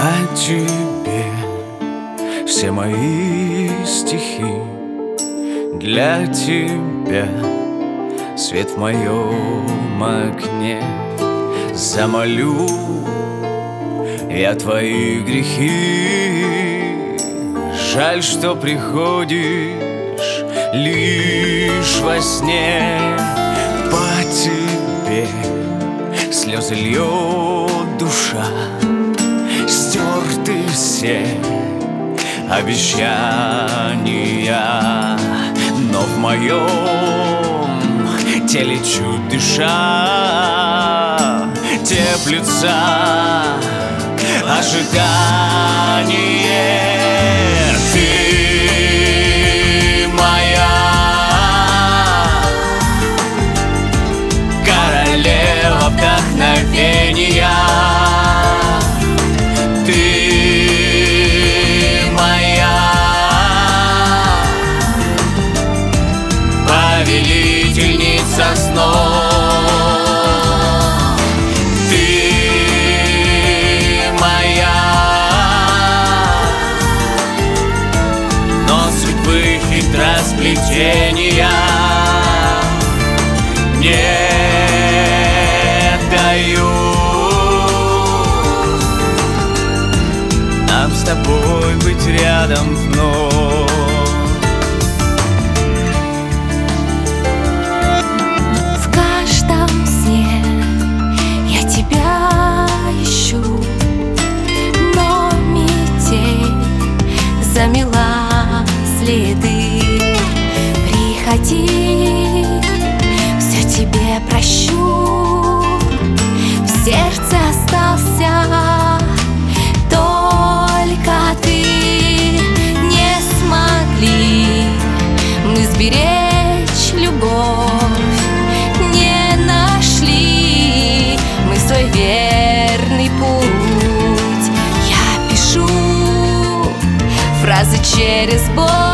О тебе все мои стихи, для тебя свет в моем окне. Замолю я твои грехи. Жаль, что приходишь лишь во сне. По тебе слезы льет душа, стерты все обещания, но в моем теле чуть дыша теплится ожидание. Ты моя королева вдохновения. Ты моя повелительница снов. Хитросплетения не дают нам с тобой быть рядом вновь. В каждом сне я тебя ищу, но метель замела следы. Приходи, все тебе прощу. В сердце остался только ты. Не смогли мы сберечь любовь, не нашли мы свой верный путь. Я пишу фразы через боль,